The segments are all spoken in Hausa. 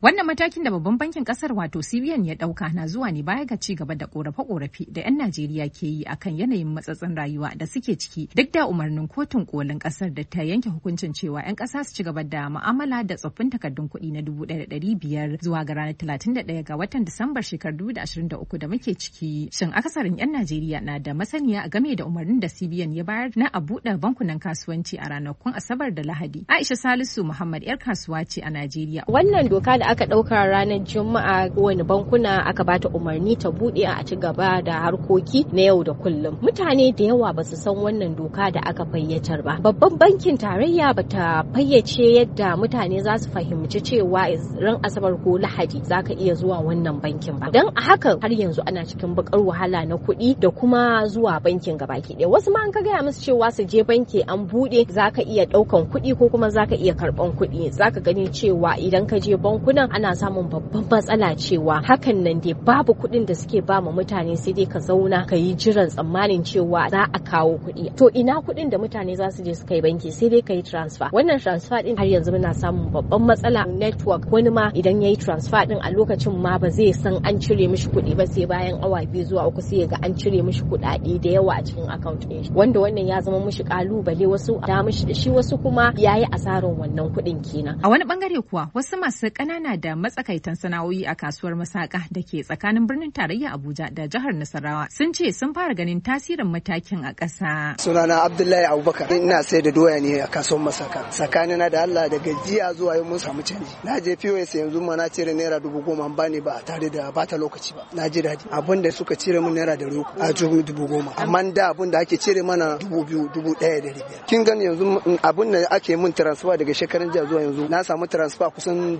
Wannan matakin da babban bankin kasar wato CBN ya dauka na zuwa ne baya ga ci gaba da korafe-korafe da 'yan Najeriya ke yi akan yanayin matsatsin rayuwa da suke ciki duk da umarnin kotun kolin kasar da ta yanke hukuncin cewa 'yan kasa su ci gaba da mu'amala da tsoffin takardun kuɗi na 1,500 zuwa ga ranar 31 ga watan Disambar shekarar 2023 da muke ciki. Shin akasarin 'yan Najeriya na da masaniya game da umarnin da CBN ya bayar na a buɗe bankunan kasuwanci a ranakun Asabar da Lahadi? Aisha Salisu Muhammad 'yar kasuwa ce a Najeriya. Wannan doka da aka ɗauka ranar Juma'a kowane bankuna aka bata umarni ta buɗe a ci gaba da harkoki na yau da kullum. Mutane da yawa ba su san wannan doka da aka fayyatar ba. Babban bankin tarayya bata fayyace yadda mutane za su fahimci cewa ran Asabar ko Lahadi zaka iya zuwa wannan bankin ba. Dan a hakan har yanzu ana cikin bakar wahala na kuɗi da kuma zuwa bankin gabaki ɗaya. Wasu ma an ka gaya musu cewa su je banki an buɗe zaka iya ɗaukan kuɗi ko kuma zaka iya karɓan kuɗi. Zaka gani cewa idan ka je bankunan ana samun babban matsala cewa hakan nan dai babu kuɗin da suke ba ma mutane sai dai ka zauna ka yi jiran tsammanin cewa za a kawo kuɗi. To ina kuɗin da mutane za su je su kai banki sai dai ka yi transfer. Wannan transfer din har yanzu muna samun babban matsala network. Wani ma idan ya yi transfer din a lokacin ma ba zai san an cire mishi kuɗi ba sai bayan awa 2 zuwa 3 sai ga an cire mishi kuɗaɗe da yawa a cikin account ɗin shi. Wanda wannan ya zama mishi kalubale, wasu da mishi da shi, wasu kuma yayi asarar wannan kuɗin kenan. A wani bangare kuwa wasu masu ƙanana da matsakaitan sana'o'i a kasuwar Masaka da ke tsakanin birnin tarayya Abuja da jihar Nasarawa sun ce sun fara ganin tasirin matakin a ƙasa. Sunana Abdullahi Abubakar, ina sai da doya ne a kasuwar Masaka. Tsakanina da Allah daga jiya zuwa yau mun samu canji. Na je POS yanzu ma na cire naira 10,000 an bani ba tare da bata lokaci ba. Na ji daɗi. Abin da suka cire mun naira 300 a cikin 10,000. Amma da abin da ake cire mana 2,000, 1,500. Kin gani yanzu abin da ake mun transfer daga shekaran jiya zuwa yanzu na samu transfer kusan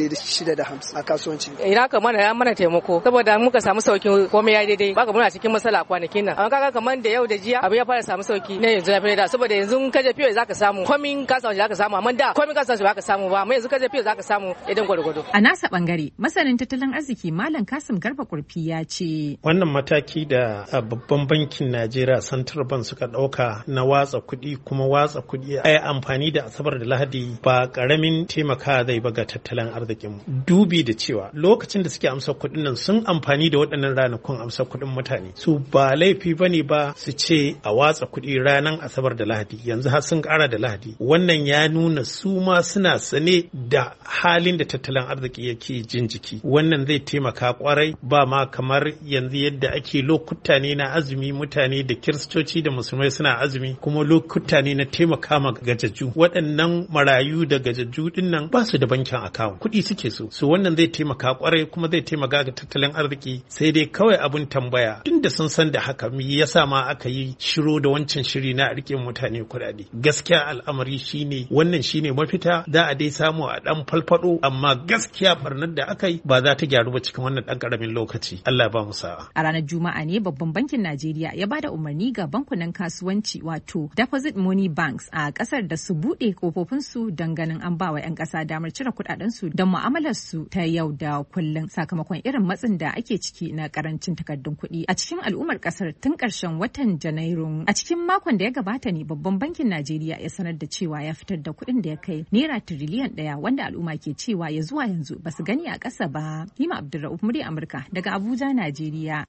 650 a kasuwanci. Ina kamar ya mana taimako saboda muka samu sauki komai ya daidai baka muna cikin matsala kwanakin nan. Amma kaga kamar da yau da jiya abu ya fara samu sauki ne yanzu na da saboda yanzu ka je fiye zaka samu komai kasuwanci zaka samu amma da komai kasuwanci zaka samu ba amma yanzu ka je fiye zaka samu idan gwargwado. A nasa bangare masanin tattalin arziki Malam Kasim Garba Kurfi ya ce wannan mataki da babban bankin Najeriya Central Bank suka dauka na watsa kuɗi kuma watsa kuɗi ai amfani da Asabar da Lahadi ba karamin taimaka zai ba ga tattalin arzikin dubi da cewa lokacin da suke amsa kuɗin nan sun amfani da waɗannan ranakun amsa kuɗin mutane su ba laifi bane ba su ce a watsa kuɗi ranar Asabar da Lahadi yanzu har sun ƙara da Lahadi wannan ya nuna su ma suna sane da halin da tattalin arziki yake jin jiki wannan zai taimaka kwarai ba ma kamar yanzu yadda ake lokuta ne na azumi mutane da kiristoci da musulmai suna azumi kuma lokuta ne na taimaka ma gajajju waɗannan marayu da gajajju din nan ba su da bankin akawun kuɗi suke so wannan zai taimaka kwarai kuma zai taimaka ga tattalin arziki sai dai kawai abun tambaya tun da sun san da haka me yasa ma aka yi shiro da wancan shiri na rike mutane kuɗaɗe gaskiya al'amari shine wannan shine mafita za a dai samu a dan falfado amma gaskiya barnar da aka yi ba za ta gyaru ba cikin wannan dan karamin lokaci Allah ba mu sa'a. A ranar Juma'a ne babban bankin Najeriya ya bada umarni ga bankunan kasuwanci wato deposit money banks a kasar da su bude kofofin su don ganin an bawa 'yan kasa damar cire kuɗaɗen su don mu'amalar su ta yau da kullum sakamakon irin matsin da ake ciki na karancin takardun kuɗi a cikin al'ummar kasar tun ƙarshen watan Janairu. A cikin makon da ya gabata ne babban bankin Najeriya ya sanar da cewa ya fitar da kuɗin da ya kai naira tiriliyan 1 wanda al'umma ke cewa ya zuwa yanzu ba su gani a ƙasa ba. Hima Abdulrauf, murya Amurka daga Abuja, Najeriya.